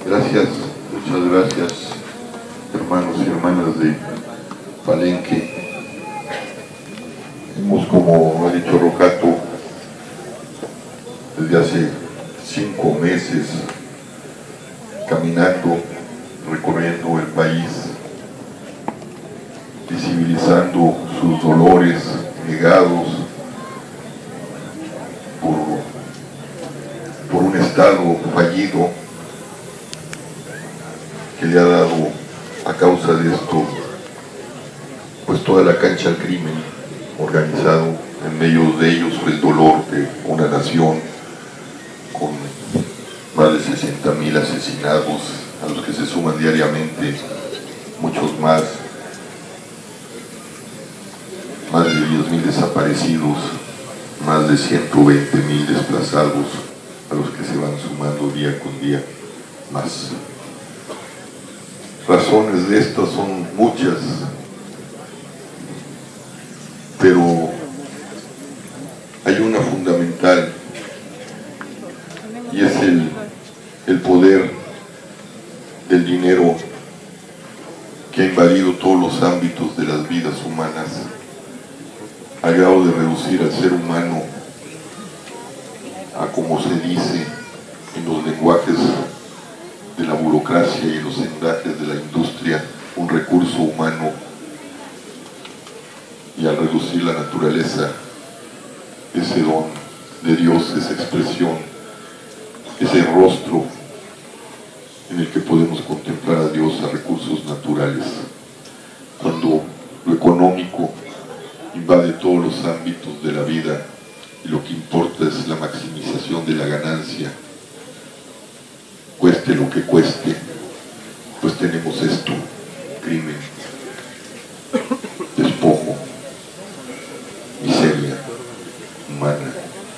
Gracias, muchas gracias, hermanos y hermanas de Palenque. Hemos, como ha dicho Rocato, desde hace 5 meses caminando, recorriendo el país, visibilizando sus dolores negados por un Estado fallido que le ha dado, a causa de esto, pues toda la cancha al crimen organizado. En medio de ellos el dolor de una nación con más de 60,000 asesinados, a los que se suman diariamente muchos más de 10,000 desaparecidos, más de 120,000 desplazados, a los que se van sumando día con día más. Razones de estas son muchas, pero hay una fundamental, y es el poder del dinero que ha invadido todos los ámbitos de las vidas humanas, al grado de reducir al ser humano a, como se dice en los lenguajes de la burocracia y los endajes de la industria, un recurso humano, y al reducir la naturaleza, ese don de Dios, esa expresión, ese rostro en el que podemos contemplar a Dios, a recursos naturales. Cuando lo económico invade todos los ámbitos de la vida y lo que importa es la maximización de la ganancia, cueste lo que cueste, pues tenemos esto: crimen, despojo, miseria humana.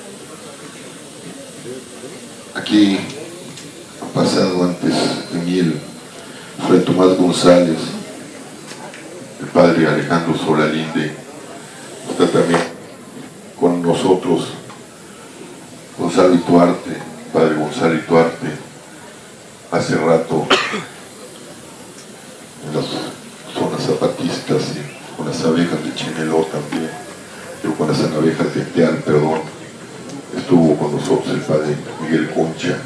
Aquí ha pasado antes de mí el Fray Tomás González, el padre Alejandro Solalinde, está también con nosotros Gonzalo Ituarte, padre Gonzalo Ituarte, hace rato en las zonas zapatistas y con las abejas de Cheneló también, pero con las abejas de Teal, perdón, estuvo con nosotros el padre Miguel Concha.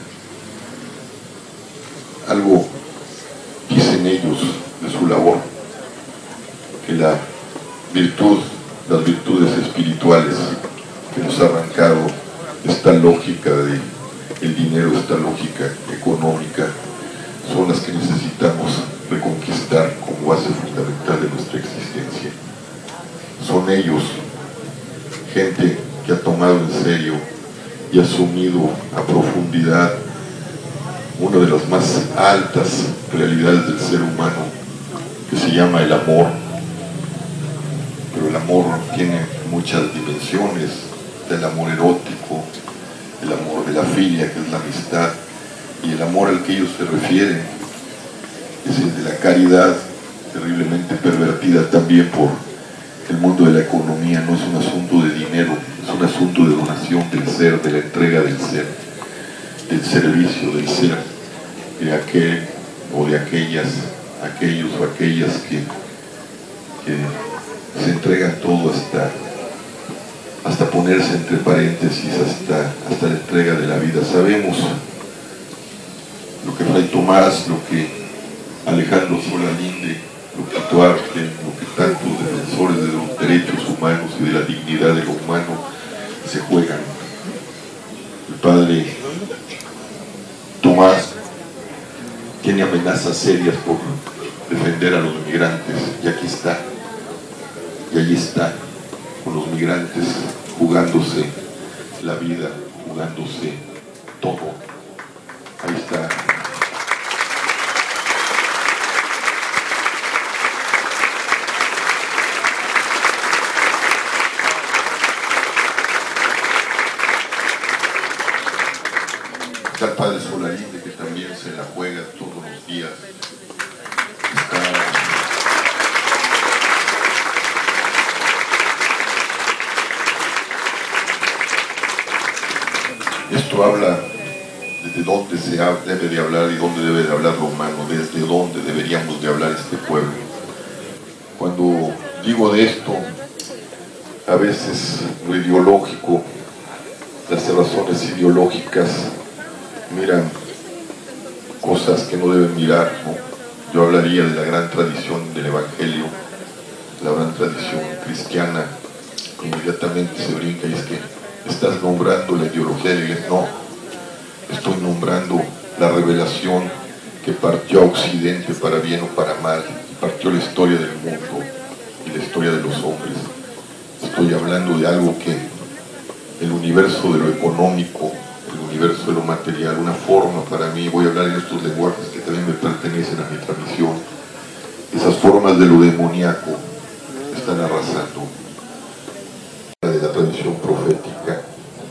Algo dicen ellos de su labor, que las virtudes espirituales que nos ha arrancado esta lógica del dinero, esta lógica económica, son las que necesitamos reconquistar como base fundamental de nuestra existencia. Son ellos, gente que ha tomado en serio y ha asumido a profundidad una de las más altas realidades del ser humano, que se llama el amor. Pero el amor tiene muchas dimensiones: el amor erótico, el amor de la filia, que es la amistad, y el amor al que ellos se refieren es el de la caridad, terriblemente pervertida también por el mundo de la economía. No es un asunto de dinero, es un asunto de donación del ser, de la entrega del ser, del servicio del ser, de aquel o de aquellos o aquellas que se entregan todo hasta ponerse entre paréntesis, hasta la entrega de la vida. Sabemos lo que Fray Tomás, lo que Alejandro Solalinde, lo que Ituarte, lo que tantos defensores de los derechos humanos y de la dignidad de lo humano se juegan. El padre Tomás tiene amenazas serias por defender a los migrantes, y aquí está, y allí está, con los migrantes, jugándose la vida, jugándose todo. Ahí está. Está el padre Solalinde, que también se la juega todos los días. Esto habla desde dónde debe de hablar y dónde debe de hablar lo humano, desde dónde deberíamos de hablar este pueblo. Cuando digo de esto, a veces lo ideológico, las razones ideológicas miran cosas que no deben mirar, ¿no? Yo hablaría de la gran tradición del Evangelio, la gran tradición cristiana, que inmediatamente se brinca y es que estás nombrando la ideología de la iglesia. No, estoy nombrando la revelación que partió a Occidente para bien o para mal, y partió la historia del mundo y la historia de los hombres. Estoy hablando de algo que el universo de lo económico, el universo de lo material, una forma para mí, voy a hablar en estos lenguajes que también me pertenecen a mi tradición, esas formas de lo demoníaco están arrasando. De la tradición profética,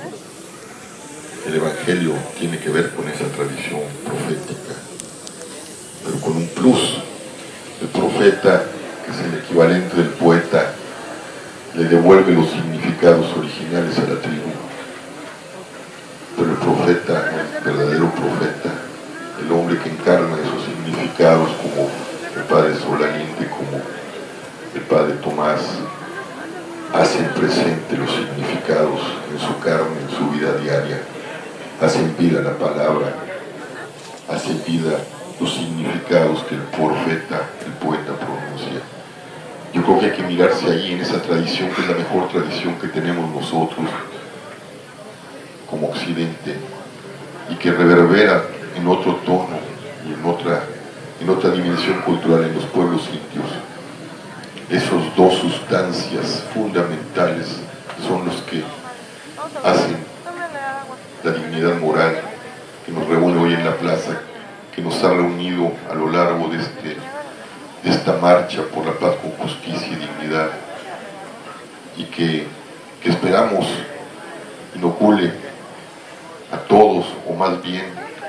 el Evangelio tiene que ver con esa tradición profética, pero con un plus. El profeta, que es el equivalente del poeta, le devuelve los significados originales a la tribu, pero el profeta, el verdadero profeta, el hombre que encarna esos significados, como el padre Solaniente, como el padre Tomás, hacen presente los significados en su carne, en su vida diaria, hacen vida la palabra, hacen vida los significados que el profeta, el poeta pronuncia. Yo creo que hay que mirarse ahí en esa tradición, que es la mejor tradición que tenemos nosotros como Occidente, y que reverbera en otro tono y en otra dimensión cultural en los pueblos indios. Esos dos sustancias fundamentales son los que hacen la dignidad moral que nos reúne hoy en la plaza, que nos ha reunido a lo largo de esta marcha por la paz con justicia y dignidad, y que esperamos inocule a todos, o más bien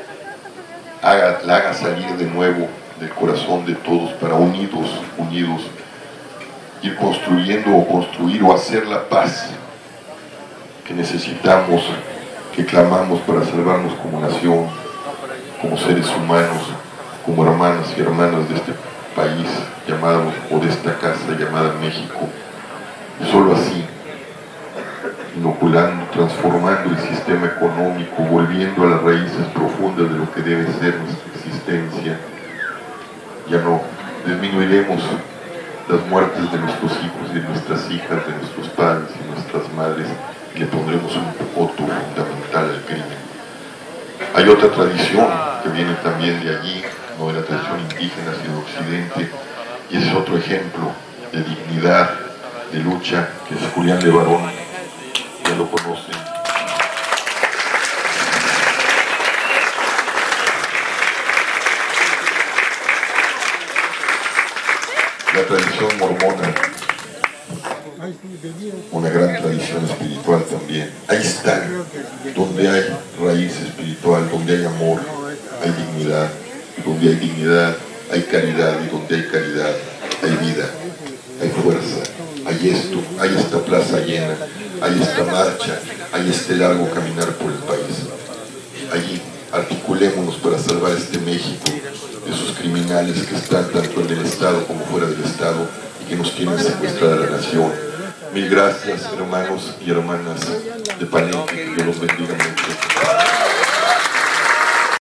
la haga salir de nuevo del corazón de todos, para unidos, ir construyendo o construir o hacer la paz que necesitamos, que clamamos para salvarnos como nación, como seres humanos, como hermanas y hermanas de este país llamado, o de esta casa llamada México. Solo así, inoculando, transformando el sistema económico, volviendo a las raíces profundas de lo que debe ser nuestra existencia, ya no disminuiremos las muertes de nuestros hijos y de nuestras hijas, de nuestros padres y nuestras madres, y le pondremos un coto fundamental al crimen. Hay otra tradición que viene también de allí, no de la tradición indígena, sino de Occidente, y ese es otro ejemplo de dignidad, de lucha, que es Julián Levarón, ya lo conocen. La tradición mormona, una gran tradición espiritual también. Ahí está, donde hay raíz espiritual, donde hay amor, hay dignidad. Donde hay dignidad, hay caridad, y donde hay caridad, hay vida, hay fuerza. Hay esto, hay esta plaza llena, hay esta marcha, hay este largo caminar por el país. Allí articulémonos para salvar este México de esos criminales que están tanto en el Estado como fuera del Estado y que nos quieren secuestrar a la nación. Mil gracias, hermanos y hermanas de Palenque, que Dios los bendiga mucho.